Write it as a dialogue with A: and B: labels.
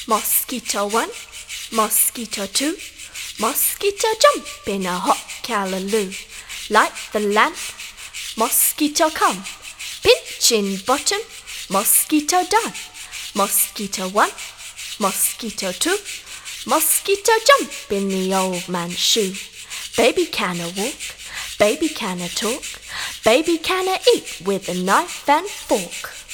A: Mosquito 1, mosquito 2, mosquito jump in a hot callaloo. Light the lamp, mosquito come, pinch in bottom, mosquito done. Mosquito 1, mosquito 2, mosquito jump in the old man's shoe. Baby canna walk, baby canna talk, baby canna eat with a knife and fork.